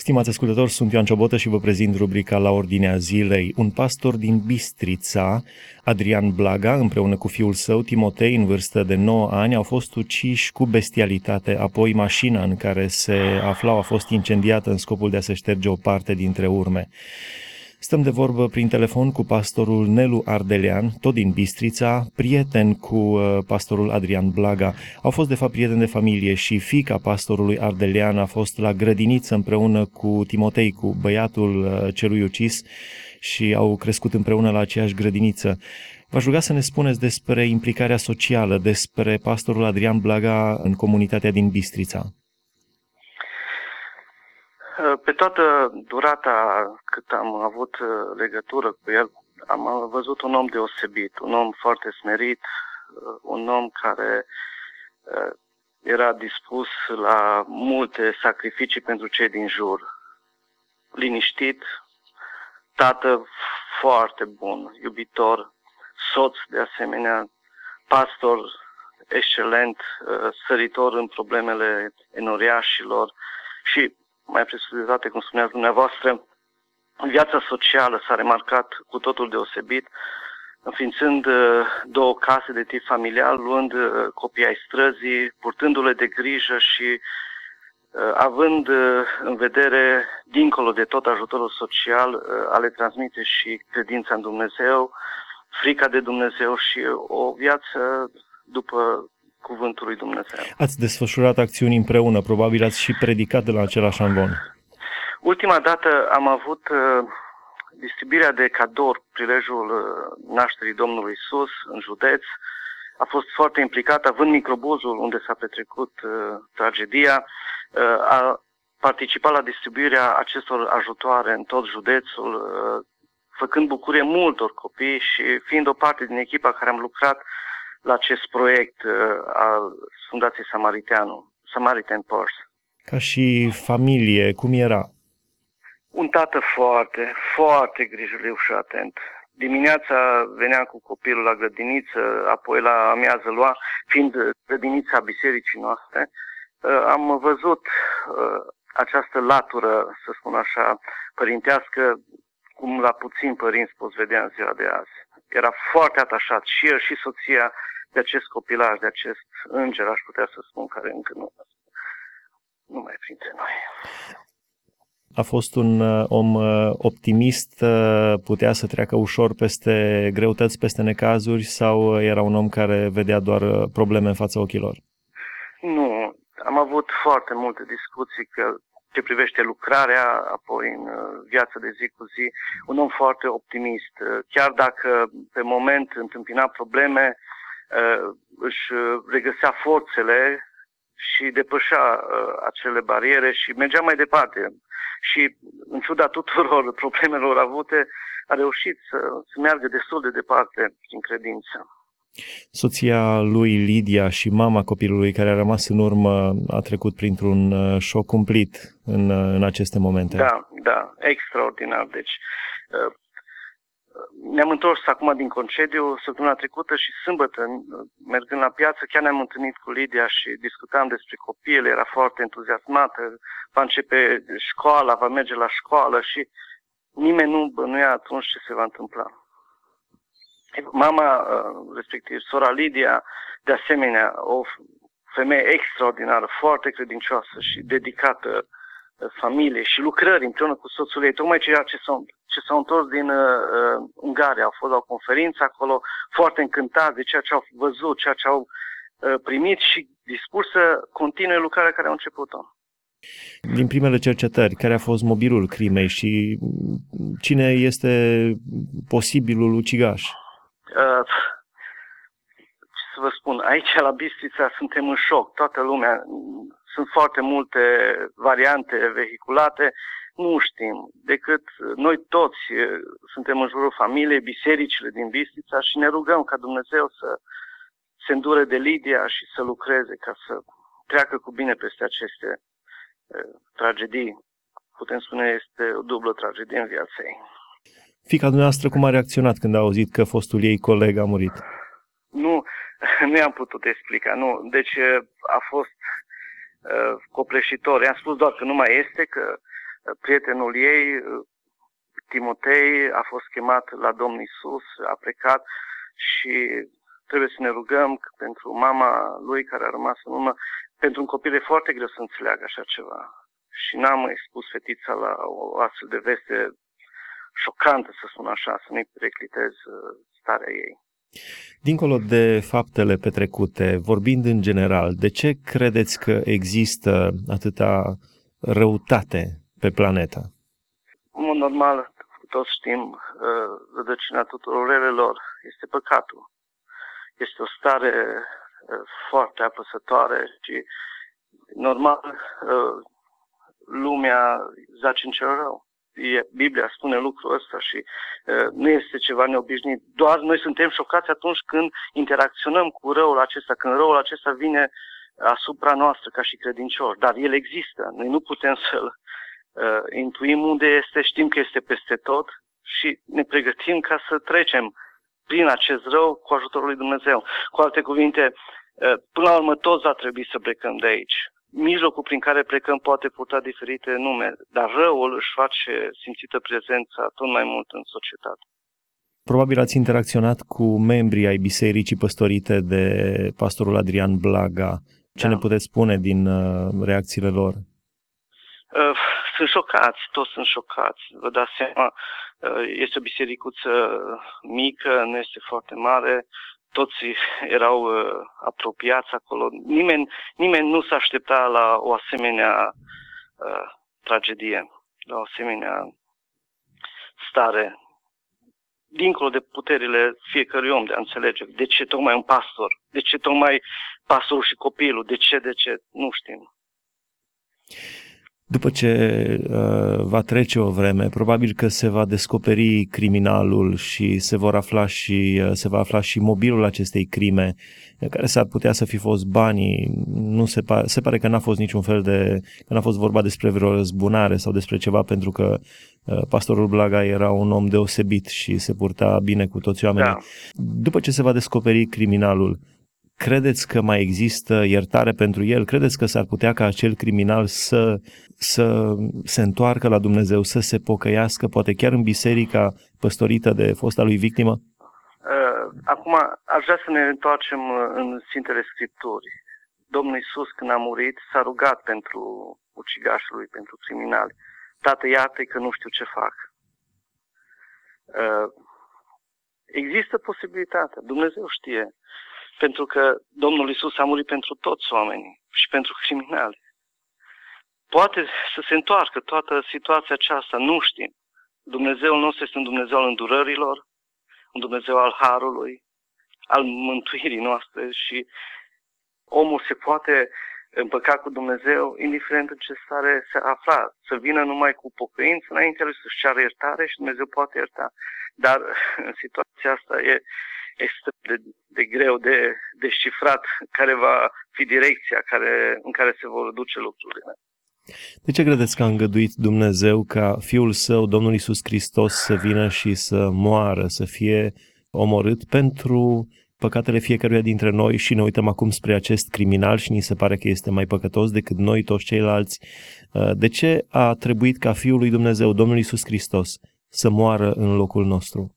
Stimați ascultători, sunt Ioan Ciobotă și vă prezint rubrica La Ordinea Zilei. Un pastor din Bistrița, Adrian Blaga, împreună cu fiul său, Timotei, în vârstă de 9 ani, au fost uciși cu bestialitate. Apoi mașina în care se aflau a fost incendiată în scopul de a se șterge o parte dintre urme. Stăm de vorbă prin telefon cu pastorul Nelu Ardelean, tot din Bistrița, prieten cu pastorul Adrian Blaga. Au fost de fapt prieteni de familie și fiica pastorului Ardelean a fost la grădiniță împreună cu Timotei, cu băiatul celui ucis, și au crescut împreună la aceeași grădiniță. V-aș ruga să ne spuneți despre implicarea socială, despre pastorul Adrian Blaga în comunitatea din Bistrița. Pe toată durata cât am avut legătură cu el, am văzut un om deosebit, un om foarte smerit, un om care era dispus la multe sacrificii pentru cei din jur. Liniștit, tată foarte bun, iubitor, soț de asemenea, pastor excelent, săritor în problemele enoriașilor și, mai presus de toate, cum spuneați dumneavoastră, viața socială s-a remarcat cu totul deosebit, înființând 2 case de tip familial, luând copii ai străzii, purtându-le de grijă și având în vedere, dincolo de tot ajutorul social, a le transmite și credința în Dumnezeu, frica de Dumnezeu și o viață după Cuvântul lui Dumnezeu. Ați desfășurat acțiuni împreună, probabil ați și predicat de la același amvon. Ultima dată am avut distribuirea de cadouri, prilejul nașterii Domnului Iisus în județ. A fost foarte implicat, având microbuzul unde s-a petrecut tragedia, a participat la distribuirea acestor ajutoare în tot județul, făcând bucurie multor copii și fiind o parte din echipa care am lucrat la acest proiect al Fundației Samaritan Purse. Ca și familie, cum era? Un tată foarte, foarte grijuliu și atent. Dimineața venea cu copilul la grădiniță, apoi la amiază lua, fiind grădinița bisericii noastre. Am văzut această latură, să spun așa, părintească, cum la puțin părinți poți vedea în ziua de azi. Era foarte atașat și el și soția de acest copilaj, de acest înger, aș putea să spun, care încă nu mai e printre noi. A fost un om optimist, putea să treacă ușor peste greutăți, peste necazuri, sau era un om care vedea doar probleme în fața ochilor? Nu, am avut foarte multe discuții ce privește lucrarea, apoi în viața de zi cu zi, un om foarte optimist. Chiar dacă pe moment întâmpina probleme, își regăsea forțele și depășea acele bariere și mergea mai departe. Și în ciuda tuturor problemelor avute, a reușit să meargă destul de departe prin credință. Soția lui, Lidia, și mama copilului care a rămas în urmă a trecut printr-un șoc cumplit în aceste momente. Da, extraordinar. Deci ne-am întors acum din concediu săptămâna trecută și sâmbătă, mergând la piață, chiar ne-am întâlnit cu Lidia și discutam despre copil, era foarte entuziasmată, va începe școala, va merge la școală și nimeni nu bănuia atunci ce se va întâmpla. Mama, respectiv sora Lidia, de asemenea, o femeie extraordinară, foarte credincioasă și dedicată familiei și lucrării împreună cu soțul ei, tocmai ceea ce s-au întors din Ungaria, au fost la o conferință acolo, foarte încântați de ceea ce au văzut, ceea ce au primit și dispuși să continue lucrarea care au început-o. Din primele cercetări, care a fost mobilul crimei și cine este posibilul ucigaș? Ce să vă spun, aici la Bistrița suntem în șoc, toată lumea, sunt foarte multe variante vehiculate, nu știm, decât noi toți suntem în jurul familiei, bisericile din Bistrița și ne rugăm ca Dumnezeu să se îndure de Lidia și să lucreze ca să treacă cu bine peste aceste tragedii. Putem spune, este o dublă tragedie în viața ei. Fiica dumneavoastră cum a reacționat când a auzit că fostul ei coleg a murit? Nu i-am putut explica, nu. Deci a fost copleșitor. I-am spus doar că nu mai este, că Prietenul ei, Timotei, a fost chemat la Domnul Iisus, a plecat și trebuie să ne rugăm pentru mama lui care a rămas în urmă. Pentru un copil e foarte greu să înțeleagă așa ceva. Și n-am expus fetița la o astfel de veste șocantă, să spun așa, să nu-i periclitez starea ei. Dincolo de faptele petrecute, vorbind în general, de ce credeți că există atâta răutate pe planetă? În mod normal, toți știm, rădăcina tuturor relelor este păcatul. Este o stare foarte apăsătoare și normal lumea zace în cel rău. Biblia spune lucrul ăsta și nu este ceva neobișnuit. Doar noi suntem șocați atunci când interacționăm cu răul acesta, când răul acesta vine asupra noastră ca și credincioși. Dar el există. Noi nu putem să-l intuim unde este, știm că este peste tot și ne pregătim ca să trecem prin acest rău cu ajutorul lui Dumnezeu. Cu alte cuvinte, până la urmă toți va trebui să plecăm de aici. Mijlocul prin care plecăm poate purta diferite nume, dar răul își face simțită prezența tot mai mult în societate. Probabil ați interacționat cu membrii ai bisericii păstorite de pastorul Adrian Blaga. Ce ne puteți spune din reacțiile lor? Sunt șocați, toți sunt șocați. Vă dați seama, este o bisericuță mică, nu este foarte mare, toți erau apropiați acolo. Nimeni nu s-a aștepta la o asemenea tragedie, la o asemenea stare, dincolo de puterile fiecărui om de a înțelege. De ce tocmai un pastor? De ce tocmai pastorul și copilul? De ce? Nu știm. După ce va trece o vreme, probabil că se va descoperi criminalul și se va afla și mobilul acestei crime, care s-ar putea să fi fost banii. Se pare că n-a fost niciun fel că n-a fost vorba despre vreo răzbunare sau despre ceva, pentru că pastorul Blaga era un om deosebit și se purta bine cu toți oamenii. Da. După ce se va descoperi criminalul, credeți că mai există iertare pentru el? Credeți că s-ar putea ca acel criminal să se întoarcă la Dumnezeu, să se pocăiască, poate chiar în biserica păstorită de fosta lui victimă? Acum, aș vrea să ne întoarcem în Sfintele Scripturi. Domnul Iisus, când a murit, s-a rugat pentru ucigașul lui, pentru criminali. Tată, iartă-i că nu știu ce fac. Există posibilitatea, Dumnezeu știe. Pentru că Domnul Iisus a murit pentru toți oamenii și pentru criminali. Poate să se întoarcă toată situația aceasta, nu știm. Dumnezeul nostru este un Dumnezeu al îndurărilor, un Dumnezeu al harului, al mântuirii noastre și omul se poate împăca cu Dumnezeu indiferent în ce stare se afla, să vină numai cu pocăință înainte lui să-și ceară iertare și Dumnezeu poate ierta. Dar în situația asta e extrem de greu de descifrat care va fi direcția în care se vor duce lucrurile. De ce credeți că a îngăduit Dumnezeu ca Fiul Său, Domnul Iisus Hristos, să vină și să moară, să fie omorât pentru păcatele fiecăruia dintre noi și ne uităm acum spre acest criminal și ni se pare că este mai păcătos decât noi toți ceilalți? De ce a trebuit ca Fiul lui Dumnezeu, Domnul Iisus Hristos, să moară în locul nostru?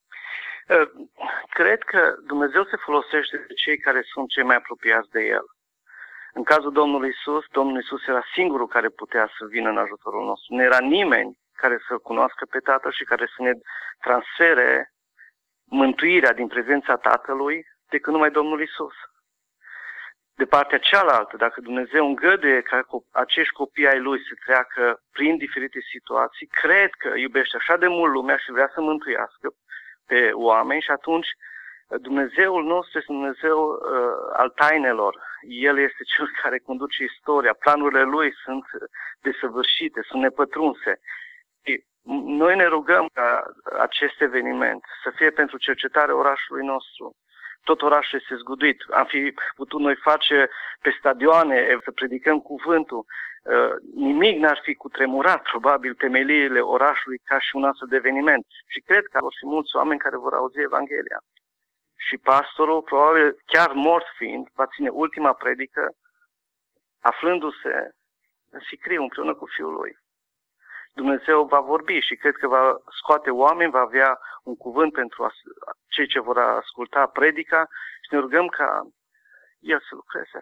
Cred că Dumnezeu se folosește de cei care sunt cei mai apropiați de El. În cazul Domnul Iisus era singurul care putea să vină în ajutorul nostru. Nu era nimeni care să-L cunoască pe Tatăl și care să ne transfere mântuirea din prezența Tatălui decât numai Domnul Iisus. De partea cealaltă, dacă Dumnezeu îngăduie ca acești copii ai Lui să treacă prin diferite situații, cred că iubește așa de mult lumea și vrea să mântuiască pe oameni și atunci Dumnezeul nostru este Dumnezeu al tainelor. El este Cel care conduce istoria. Planurile Lui sunt desăvârșite, sunt nepătrunse. Și noi ne rugăm ca acest eveniment să fie pentru cercetarea orașului nostru. Tot orașul este zguduit. Am fi putut noi face pe stadioane, să predicăm cuvântul. Nimic n-ar fi cutremurat, probabil, temeliile orașului ca și un astfel de eveniment. Și cred că vor fi mulți oameni care vor auzi Evanghelia. Și pastorul, probabil chiar mort fiind, va ține ultima predică, aflându-se în sicriu împreună cu Fiul lui. Dumnezeu va vorbi și cred că va scoate oameni, va avea un cuvânt pentru cei ce vor asculta predica și ne rugăm ca El să lucreze.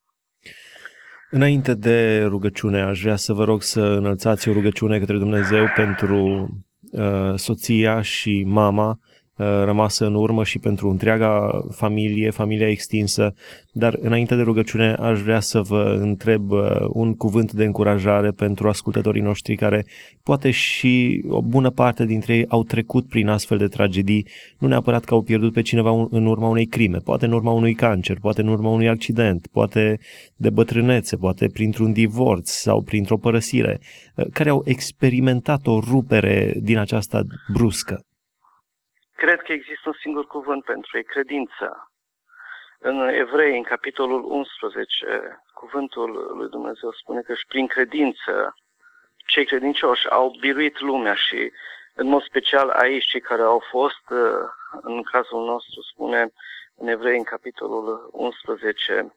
Înainte de rugăciune, aș vrea să vă rog să înălțați o rugăciune către Dumnezeu pentru soția și mama rămasă în urmă și pentru întreaga familia extinsă, dar înainte de rugăciune aș vrea să vă întreb un cuvânt de încurajare pentru ascultătorii noștri care poate și o bună parte dintre ei au trecut prin astfel de tragedii, nu neapărat că au pierdut pe cineva în urma unei crime, poate în urma unui cancer, poate în urma unui accident, poate de bătrânețe, poate printr-un divorț sau printr-o părăsire, care au experimentat o rupere din aceasta bruscă. Cred că există un singur cuvânt pentru ei, credința. În Evrei, în capitolul 11, cuvântul lui Dumnezeu spune că și prin credință cei credincioși au biruit lumea și în mod special aici cei care au fost, în cazul nostru spune în Evrei, în capitolul 11,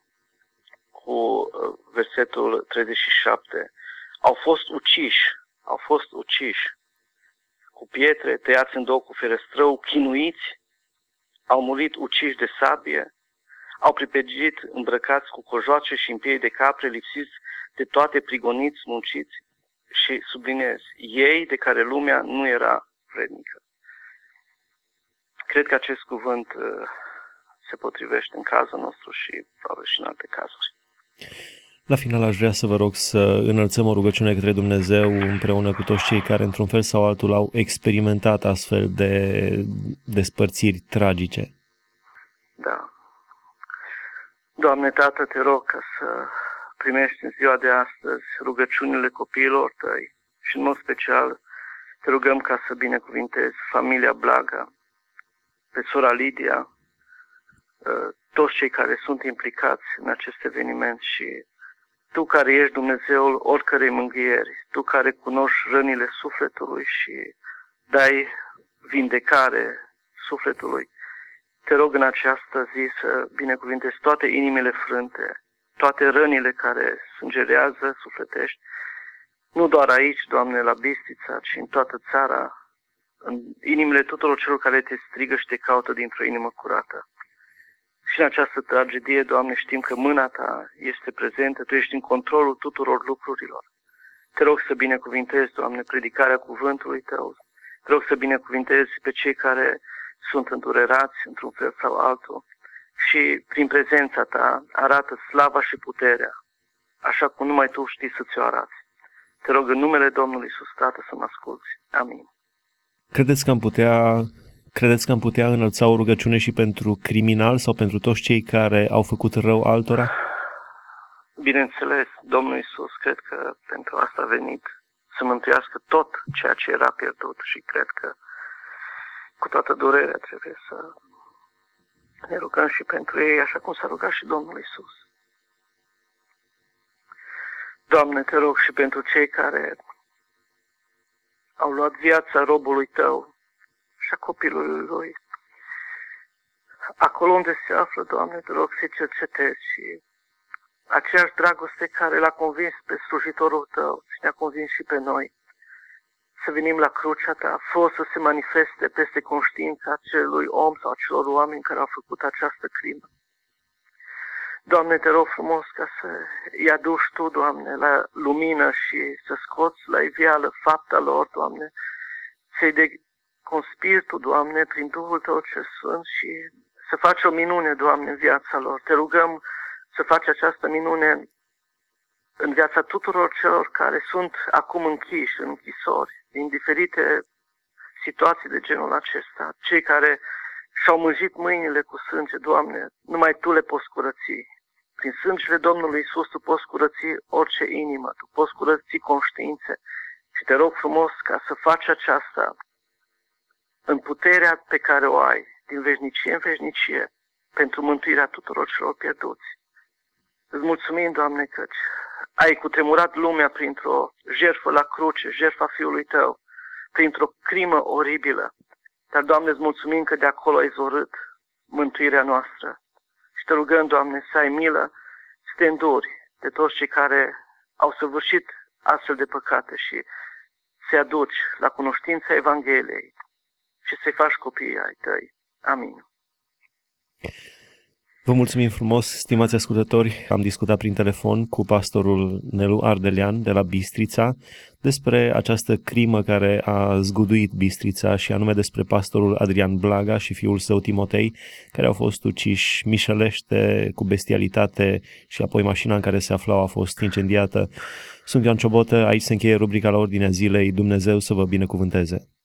cu versetul 37, au fost uciși cu pietre, tăiați în două cu ferăstrău, chinuiți, au murit uciși de sabie, au pripegit îmbrăcați cu cojoace și în piei de capre, lipsiți de toate, prigoniți, munciți și subliniez, ei de care lumea nu era vrednică. Cred că acest cuvânt se potrivește în cazul nostru și probabil și în alte cazuri. La final aș vrea să vă rog să înălțăm o rugăciune către Dumnezeu împreună cu toți cei care într-un fel sau altul au experimentat astfel de despărțiri tragice. Da. Doamne, Tată, te rog ca să primești în ziua de astăzi rugăciunile copiilor tăi și în mod special te rugăm ca să binecuvintezi familia Blaga, pe sora Lidia, toți cei care sunt implicați în acest eveniment și Tu care ești Dumnezeul oricărei mângâieri, Tu care cunoști rănile sufletului și dai vindecare sufletului, te rog în această zi să binecuvintezi toate inimile frânte, toate rănile care sângerează sufletești, nu doar aici, Doamne, la Bistrița, ci în toată țara, în inimile tuturor celor care te strigă și te caută dintr-o inimă curată. Și în această tragedie, Doamne, știm că mâna Ta este prezentă, Tu ești în controlul tuturor lucrurilor. Te rog să binecuvintezi, Doamne, predicarea cuvântului Tău. Te rog să binecuvintezi pe cei care sunt îndurerați într-un fel sau altul și prin prezența Ta arată slava și puterea, așa cum numai Tu știi să ți-o arați. Te rog în numele Domnului Iisus, Tată, să mă asculți. Amin. Credeți că am putea înălța o rugăciune și pentru criminal sau pentru toți cei care au făcut rău altora? Bineînțeles, Domnul Iisus, cred că pentru asta a venit să mântuiască tot ceea ce era pierdut și cred că cu toată durerea trebuie să ne rugăm și pentru ei, așa cum s-a rugat și Domnul Iisus. Doamne, te rog și pentru cei care au luat viața robului Tău și a copilului lui. Acolo unde se află, Doamne, te rog să-i cercetezi și aceeași dragoste care l-a convins pe slujitorul Tău și ne-a convins și pe noi să venim la crucea Ta, fără să se manifeste peste conștiința acelui om sau acelor oameni care au făcut această crimă. Doamne, te rog frumos ca să-i aduci Tu, Doamne, la lumină și să scoți la iveală fapta lor, Doamne, să-i conspiri Tu, Doamne, prin Duhul Tău cel Sfânt și să faci o minune, Doamne, în viața lor. Te rugăm să faci această minune în viața tuturor celor care sunt acum închiși, în închisori, din diferite situații de genul acesta. Cei care și-au mânjit mâinile cu sânge, Doamne, numai Tu le poți curăți. Prin sângele Domnului Iisus Tu poți curăți orice inimă, Tu poți curăți conștiințe. Și te rog frumos ca să faci aceasta în puterea pe care o ai, din veșnicie în veșnicie, pentru mântuirea tuturor celor pierduți. Îți mulțumim, Doamne, căci ai cutremurat lumea printr-o jertfă la cruce, jertfa Fiului Tău, printr-o crimă oribilă. Dar, Doamne, îți mulțumim că de acolo ai izvorât mântuirea noastră. Și te rugăm, Doamne, să ai milă, să te înduri de toți cei care au săvârșit astfel de păcate și să-i aduci la cunoștința Evangheliei și să-i faci copiii ai tăi. Amin. Vă mulțumim frumos, stimați ascultători. Am discutat prin telefon cu pastorul Nelu Ardelean de la Bistrița despre această crimă care a zguduit Bistrița și anume despre pastorul Adrian Blaga și fiul său Timotei, care au fost uciși mișelește cu bestialitate și apoi mașina în care se aflau a fost incendiată. Sunt Ioan Ciobotă, aici se încheie rubrica La Ordinea Zilei. Dumnezeu să vă binecuvânteze!